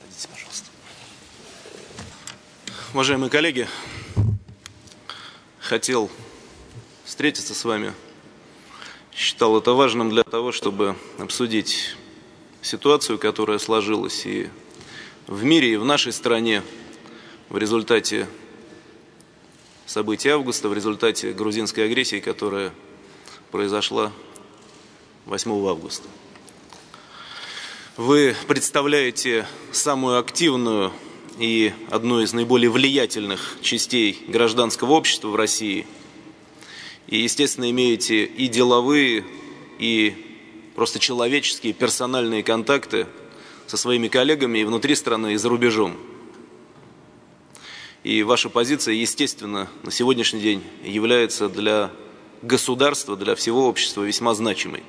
Садитесь, пожалуйста. Уважаемые коллеги, хотел встретиться с вами. Считал это важным для того, чтобы обсудить ситуацию, которая сложилась и в мире, и в нашей стране в результате событий августа, в результате грузинской агрессии, которая произошла 8 августа. Вы представляете самую активную и одну из наиболее влиятельных частей гражданского общества в России. И, естественно, имеете и деловые, и просто человеческие, персональные контакты со своими коллегами и внутри страны, и за рубежом. И ваша позиция, естественно, на сегодняшний день является для государства, для всего общества весьма значимой.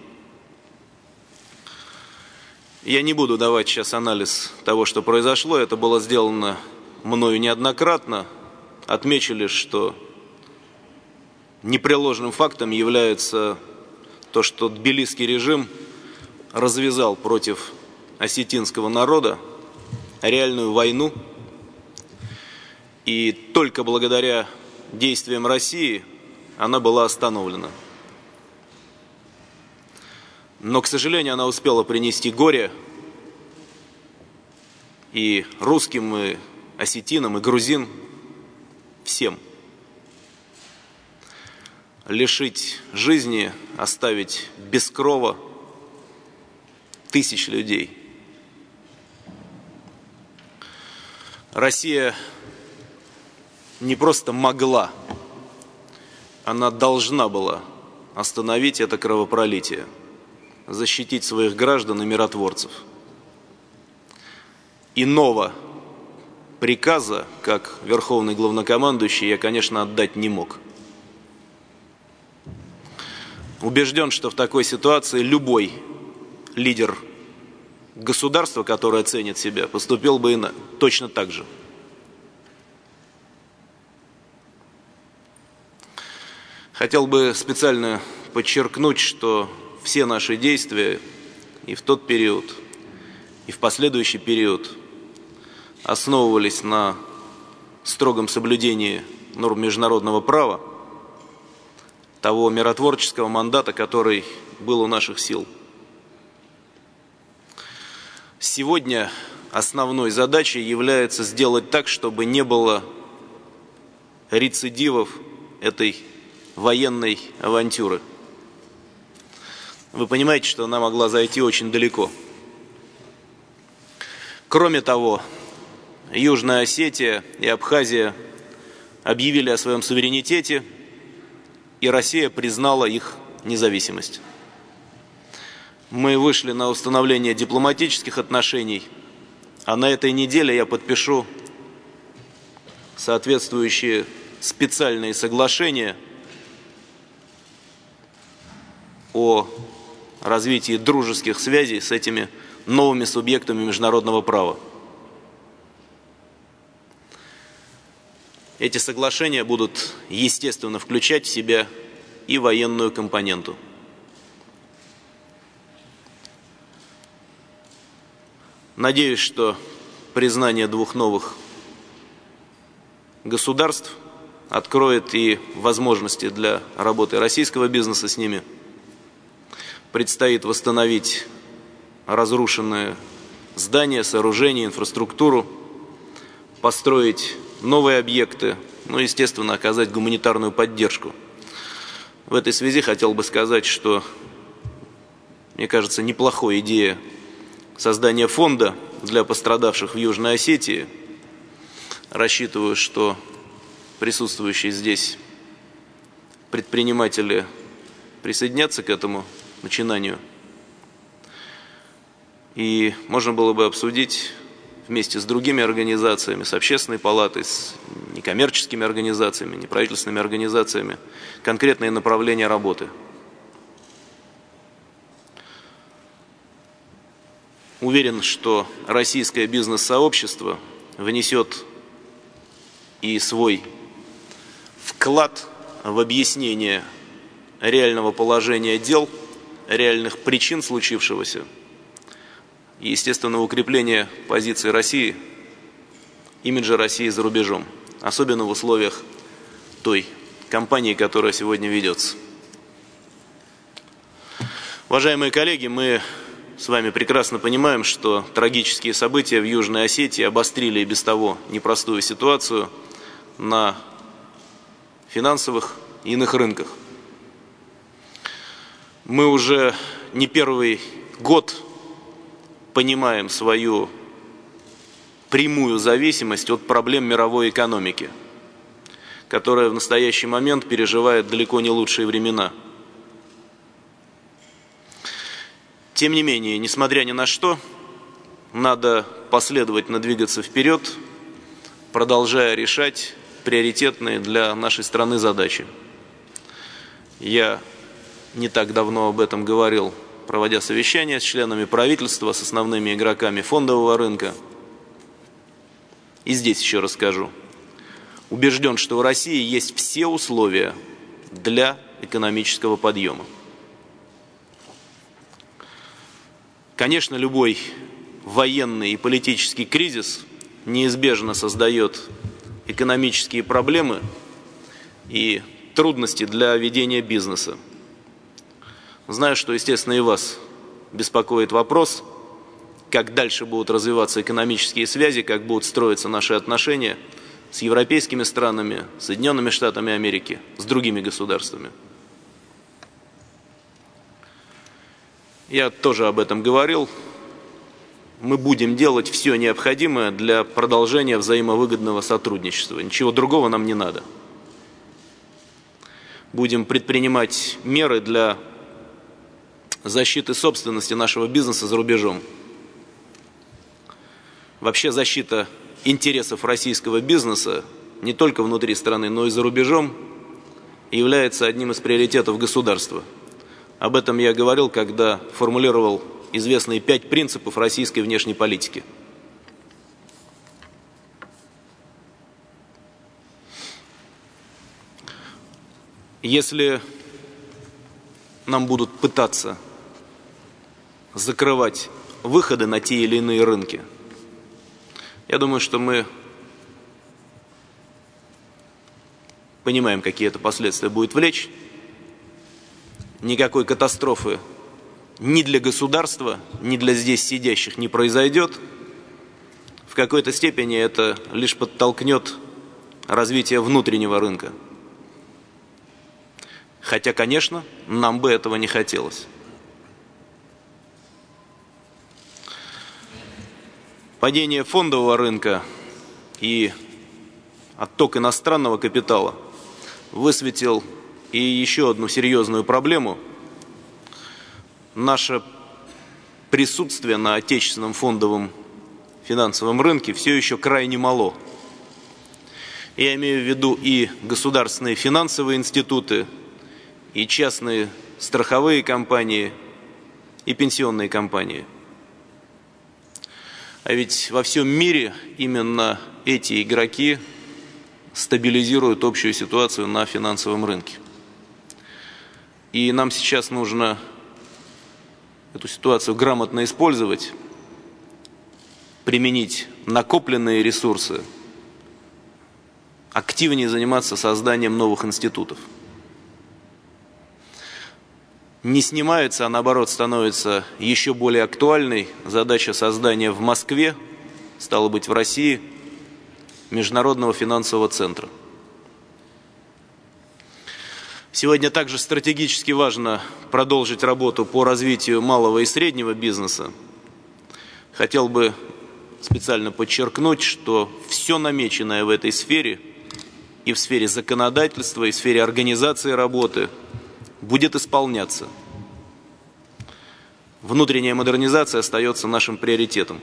Я не буду давать сейчас анализ того, что произошло. Это было сделано мною неоднократно. Отмечу лишь, что непреложным фактом является то, что тбилисский режим развязал против осетинского народа реальную войну. И только благодаря действиям России она была остановлена. Но, к сожалению, она успела принести горе и русским, и осетинам, и грузин, всем. Лишить жизни, оставить без крова тысяч людей. Россия не просто могла, она должна была остановить это кровопролитие, защитить своих граждан и миротворцев. Иного приказа, как верховный главнокомандующий, я, конечно, отдать не мог. Убежден, что в такой ситуации любой лидер государства, которое ценит себя, поступил бы точно так же. Хотел бы специально подчеркнуть, что все наши действия и в тот период, и в последующий период основывались на строгом соблюдении норм международного права, того миротворческого мандата, который был у наших сил. Сегодня основной задачей является сделать так, чтобы не было рецидивов этой военной авантюры. Вы понимаете, что она могла зайти очень далеко. Кроме того, Южная Осетия и Абхазия объявили о своем суверенитете, и Россия признала их независимость. Мы вышли на установление дипломатических отношений, а на этой неделе я подпишу соответствующие специальные соглашения о развитии дружеских связей с этими новыми субъектами международного права. Эти соглашения будут, естественно, включать в себя и военную компоненту. Надеюсь, что признание двух новых государств откроет и возможности для работы российского бизнеса с ними. Предстоит восстановить разрушенные здания, сооружения, инфраструктуру, построить новые объекты, естественно, оказать гуманитарную поддержку. В этой связи хотел бы сказать, что, мне кажется, неплохой идея создания фонда для пострадавших в Южной Осетии. Рассчитываю, что присутствующие здесь предприниматели присоединятся к этому начинанию. И можно было бы обсудить вместе с другими организациями, с Общественной палатой, с некоммерческими организациями, неправительственными организациями конкретные направления работы. Уверен, что российское бизнес-сообщество внесет и свой вклад в объяснение реального положения дел, реальных причин случившегося, и, естественно, укрепление позиции России, имиджа России за рубежом, особенно в условиях той кампании, которая сегодня ведется. Уважаемые коллеги, мы с вами прекрасно понимаем, что трагические события в Южной Осетии обострили и без того непростую ситуацию на финансовых и иных рынках. Мы уже не первый год понимаем свою прямую зависимость от проблем мировой экономики, которая в настоящий момент переживает далеко не лучшие времена. Тем не менее, несмотря ни на что, надо последовательно двигаться вперед, продолжая решать приоритетные для нашей страны задачи. Я не так давно об этом говорил, проводя совещания с членами правительства, с основными игроками фондового рынка. И здесь еще раз скажу. Убежден, что в России есть все условия для экономического подъема. Конечно, любой военный и политический кризис неизбежно создает экономические проблемы и трудности для ведения бизнеса. Знаю, что, естественно, и вас беспокоит вопрос, как дальше будут развиваться экономические связи, как будут строиться наши отношения с европейскими странами, с Соединенными Штатами Америки, с другими государствами. Я тоже об этом говорил. Мы будем делать все необходимое для продолжения взаимовыгодного сотрудничества. Ничего другого нам не надо. Будем предпринимать меры для защиты собственности нашего бизнеса за рубежом. Вообще защита интересов российского бизнеса не только внутри страны, но и за рубежом является одним из приоритетов государства. Об этом я говорил, когда формулировал известные 5 принципов российской внешней политики. Если нам будут пытаться закрывать выходы на те или иные рынки, я думаю, что мы понимаем, какие это последствия будет влечь. Никакой катастрофы ни для государства, ни для здесь сидящих не произойдет. В какой-то степени это лишь подтолкнет развитие внутреннего рынка. Хотя, конечно, нам бы этого не хотелось. Падение фондового рынка и отток иностранного капитала высветил и еще одну серьезную проблему. Наше присутствие на отечественном фондовом финансовом рынке все еще крайне мало. Я имею в виду и государственные финансовые институты, и частные страховые компании, и пенсионные компании. А ведь во всем мире именно эти игроки стабилизируют общую ситуацию на финансовом рынке. И нам сейчас нужно эту ситуацию грамотно использовать, применить накопленные ресурсы, активнее заниматься созданием новых институтов. Не снимается, а наоборот становится еще более актуальной задача создания в Москве, стало быть в России, Международного финансового центра. Сегодня также стратегически важно продолжить работу по развитию малого и среднего бизнеса. Хотел бы специально подчеркнуть, что все намеченное в этой сфере, и в сфере законодательства, и в сфере организации работы, будет исполняться. Внутренняя модернизация остается нашим приоритетом.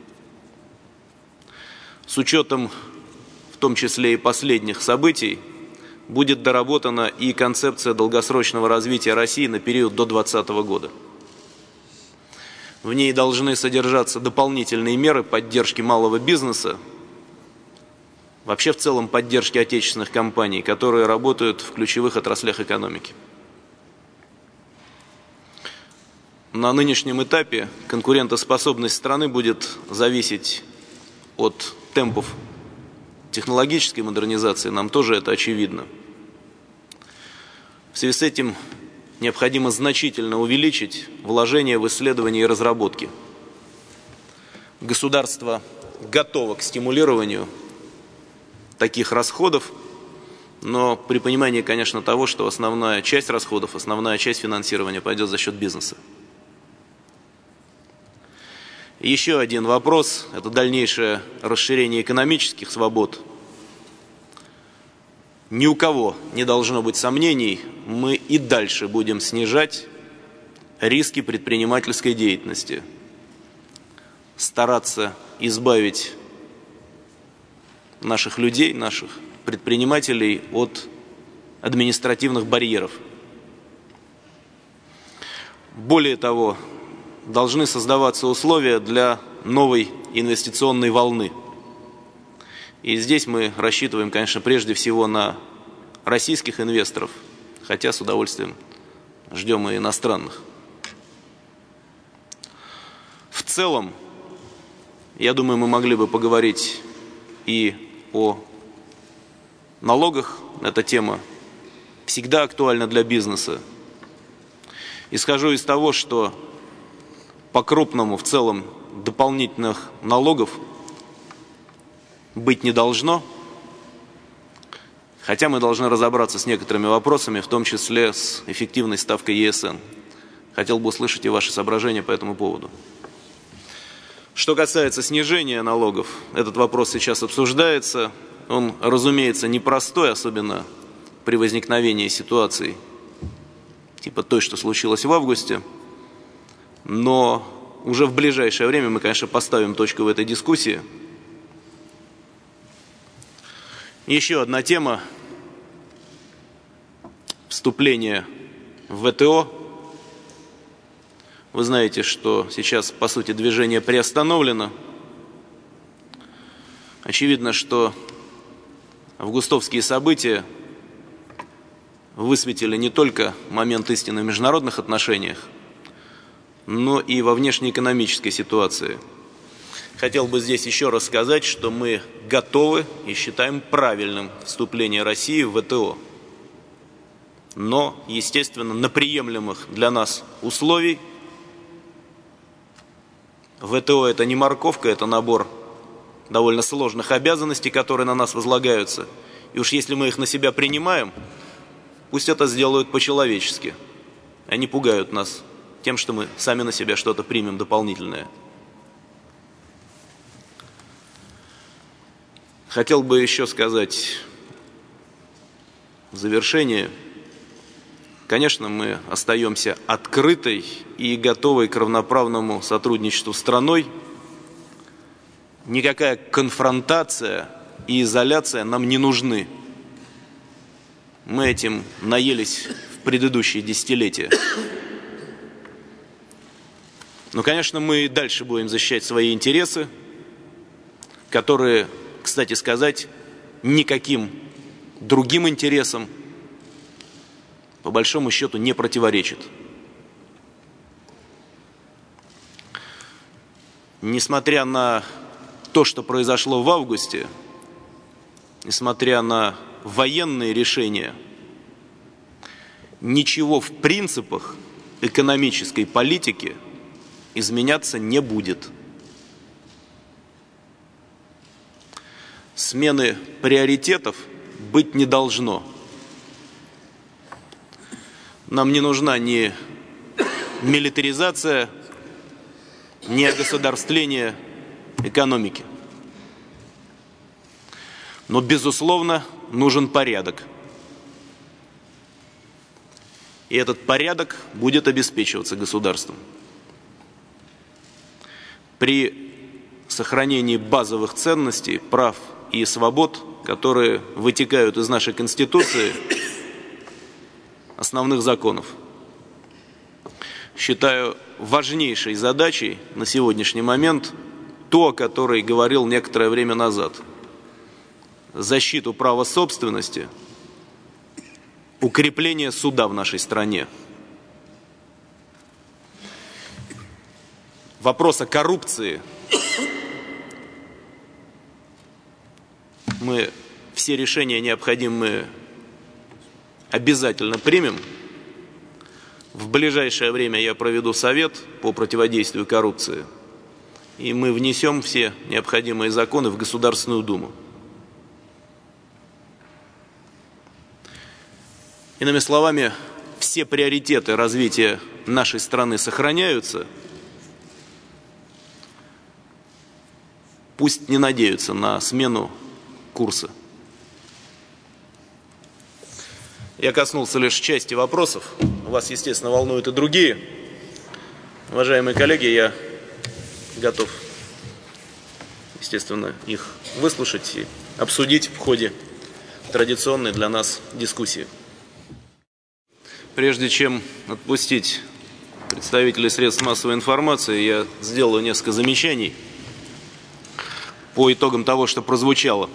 С учетом, в том числе и последних событий, будет доработана и концепция долгосрочного развития России на период до 2020 года. В ней должны содержаться дополнительные меры поддержки малого бизнеса, вообще в целом поддержки отечественных компаний, которые работают в ключевых отраслях экономики. на нынешнем этапе конкурентоспособность страны будет зависеть от темпов технологической модернизации, нам тоже это очевидно. В связи с этим необходимо значительно увеличить вложения в исследования и разработки. Государство готово к стимулированию таких расходов, но при понимании, конечно, того, что основная часть расходов, основная часть финансирования пойдет за счет бизнеса. Еще один вопрос – это дальнейшее расширение экономических свобод. Ни у кого не должно быть сомнений, мы и дальше будем снижать риски предпринимательской деятельности, стараться избавить наших людей, наших предпринимателей от административных барьеров. Более того, должны создаваться условия для новой инвестиционной волны. И здесь мы рассчитываем, конечно, прежде всего на российских инвесторов, хотя с удовольствием ждем и иностранных. В целом, я думаю, мы могли бы поговорить и о налогах. Эта тема всегда актуальна для бизнеса. Исхожу из того, что по-крупному в целом дополнительных налогов быть не должно, хотя мы должны разобраться с некоторыми вопросами, в том числе с эффективной ставкой ЕСН. Хотел бы услышать и ваши соображения по этому поводу. Что касается снижения налогов, этот вопрос сейчас обсуждается. Он, разумеется, непростой, особенно при возникновении ситуаций типа той, что случилось в августе. Но уже в ближайшее время мы, конечно, поставим точку в этой дискуссии. Еще одна тема – вступление в ВТО. Вы знаете, что сейчас, по сути, движение приостановлено. Очевидно, что августовские события высветили не только момент истины в международных отношениях, но и во внешнеэкономической ситуации. Хотел бы здесь еще раз сказать, что мы готовы и считаем правильным вступление России в ВТО. Но, естественно, на приемлемых для нас условий. ВТО – это не морковка, это набор довольно сложных обязанностей, которые на нас возлагаются. И уж если мы их на себя принимаем, пусть это сделают по-человечески. Они пугают нас тем, что мы сами на себя что-то примем дополнительное. Хотел бы еще сказать в завершение. Конечно, мы остаемся открытой и готовой к равноправному сотрудничеству с страной. Никакая конфронтация и изоляция нам не нужны. Мы этим наелись в предыдущие десятилетия. Но, конечно, мы и дальше будем защищать свои интересы, которые, кстати сказать, никаким другим интересам по большому счету не противоречит. Несмотря на то, что произошло в августе, несмотря на военные решения, ничего в принципах экономической политики изменяться не будет. Смены приоритетов быть не должно. Нам не нужна ни милитаризация, ни огосударствление экономики. Но, безусловно, нужен порядок. И этот порядок будет обеспечиваться государством. При сохранении базовых ценностей, прав и свобод, которые вытекают из нашей Конституции, основных законов. Считаю важнейшей задачей на сегодняшний момент то, о которой говорил некоторое время назад. Защиту права собственности, укрепление суда в нашей стране. вопроса коррупции мы все решения необходимые обязательно примем. В ближайшее время я проведу совет по противодействию коррупции, и мы внесем все необходимые законы в Государственную Думу. Иными словами, все приоритеты развития нашей страны сохраняются. Пусть не надеются на смену курса. Я коснулся лишь части вопросов. Вас, естественно, волнуют и другие. Уважаемые коллеги, я готов, естественно, их выслушать и обсудить в ходе традиционной для нас дискуссии. Прежде чем отпустить представителей средств массовой информации, я сделаю несколько замечаний по итогам того, что прозвучало.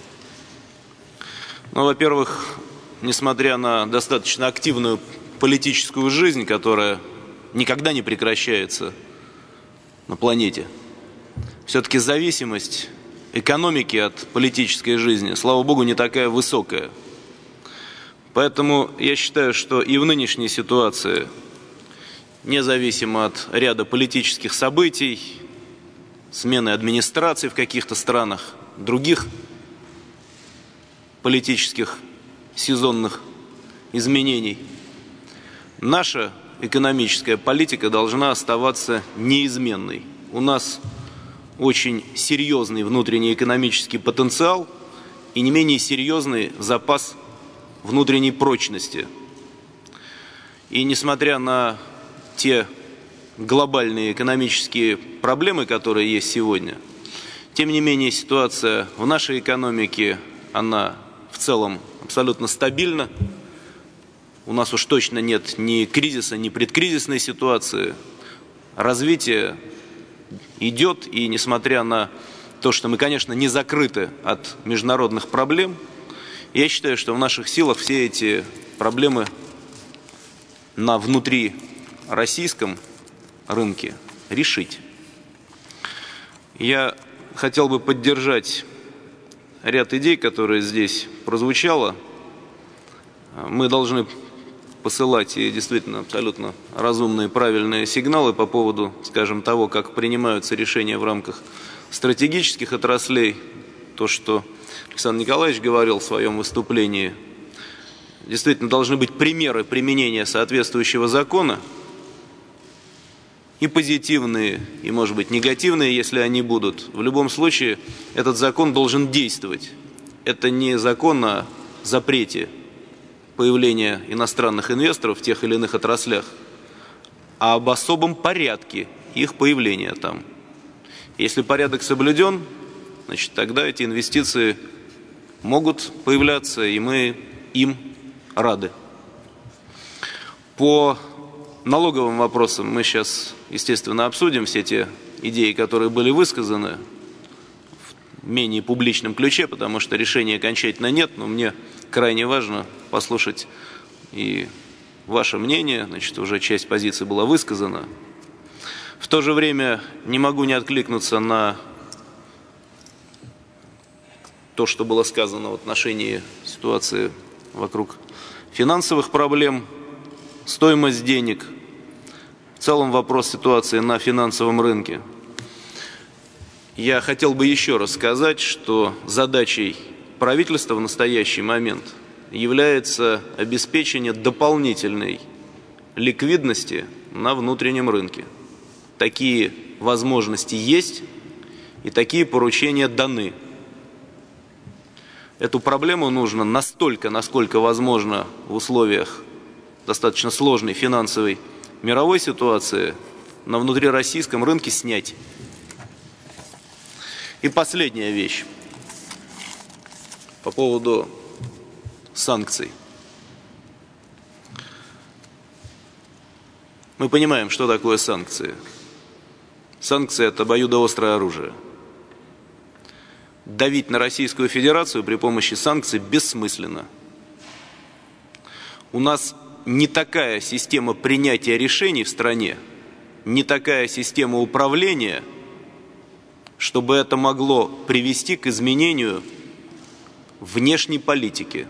Ну, во-первых, несмотря на достаточно активную политическую жизнь, которая никогда не прекращается на планете, все-таки зависимость экономики от политической жизни, слава богу, не такая высокая. Поэтому я считаю, что и в нынешней ситуации, независимо от ряда политических событий, смены администрации в каких-то странах, других политических сезонных изменений, наша экономическая политика должна оставаться неизменной. У нас очень серьезный внутренний экономический потенциал и не менее серьезный запас внутренней прочности. И несмотря на те глобальные экономические проблемы, которые есть сегодня, тем не менее ситуация в нашей экономике, она в целом абсолютно стабильна. У нас уж точно нет ни кризиса, ни предкризисной ситуации. Развитие идет, и несмотря на то, что мы, конечно, не закрыты от международных проблем, я считаю, что в наших силах все эти проблемы на внутрироссийском рынке решить. Я хотел бы поддержать ряд идей, которые здесь прозвучало. Мы должны посылать и действительно абсолютно разумные, правильные сигналы по поводу, скажем, того, как принимаются решения в рамках стратегических отраслей. То, что Александр Николаевич говорил в своем выступлении, действительно должны быть примеры применения соответствующего закона, и позитивные, и, может быть, негативные, если они будут. В любом случае, этот закон должен действовать. Это не закон о запрете появления иностранных инвесторов в тех или иных отраслях, а об особом порядке их появления там. Если порядок соблюден, значит, тогда эти инвестиции могут появляться, и мы им рады. По налоговым вопросам мы сейчас, естественно, обсудим все те идеи, которые были высказаны в менее публичном ключе, потому что решения окончательно нет, но мне крайне важно послушать и ваше мнение, значит, уже часть позиции была высказана. В то же время не могу не откликнуться на то, что было сказано в отношении ситуации вокруг финансовых проблем, стоимость денег, в целом вопрос ситуации на финансовом рынке. Я хотел бы еще раз сказать, что задачей правительства в настоящий момент является обеспечение дополнительной ликвидности на внутреннем рынке. Такие возможности есть и такие поручения даны. Эту проблему нужно настолько, насколько возможно в условиях достаточно сложной финансовой мировой ситуации на внутрироссийском рынке снять. И последняя вещь по поводу санкций. Мы понимаем, что такое санкции. Санкции – это обоюдоострое оружие. Давить на Российскую Федерацию при помощи санкций бессмысленно. У нас не такая система принятия решений в стране, не такая система управления, чтобы это могло привести к изменению внешней политики.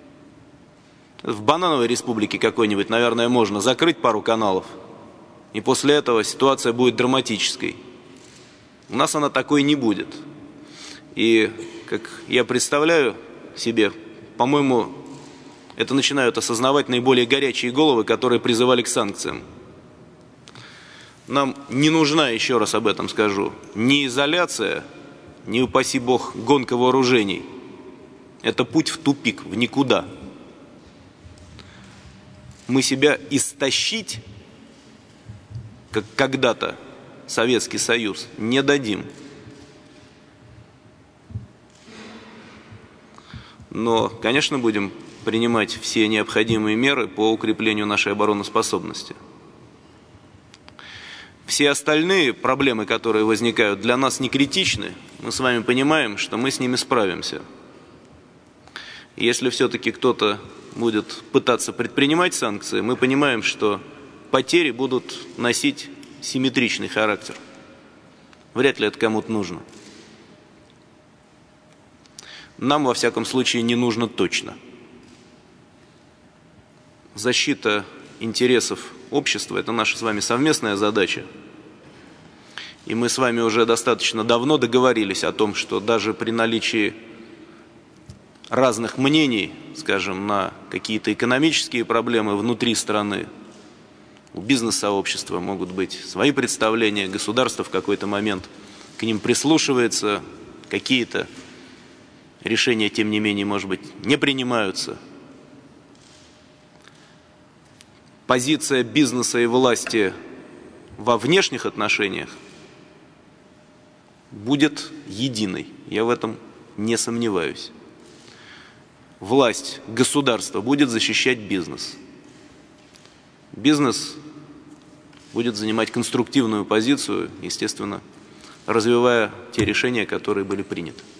В банановой республике какой-нибудь, наверное, можно закрыть пару каналов, и после этого ситуация будет драматической. У нас она такой не будет. И, как я представляю себе, по-моему, это начинают осознавать наиболее горячие головы, которые призывали к санкциям. Нам не нужна, еще раз об этом скажу, ни изоляция, ни, упаси бог, гонка вооружений. Это путь в тупик, в никуда. Мы себя истощить, как когда-то Советский Союз, не дадим. Но, конечно, будем принимать все необходимые меры по укреплению нашей обороноспособности. Все остальные проблемы, которые возникают, для нас не критичны. Мы с вами понимаем, что мы с ними справимся. Если все-таки кто-то будет пытаться предпринимать санкции, мы понимаем, что потери будут носить симметричный характер. Вряд ли это кому-то нужно. Нам, во всяком случае, не нужно точно. Защита интересов общества – это наша с вами совместная задача. И мы с вами уже достаточно давно договорились о том, что даже при наличии разных мнений, скажем, на какие-то экономические проблемы внутри страны, у бизнес-сообщества могут быть свои представления, государство в какой-то момент к ним прислушивается, какие-то решения, тем не менее, может быть, не принимаются. Позиция бизнеса и власти во внешних отношениях будет единой, я в этом не сомневаюсь. Власть, государство будет защищать бизнес. Бизнес будет занимать конструктивную позицию, естественно, развивая те решения, которые были приняты.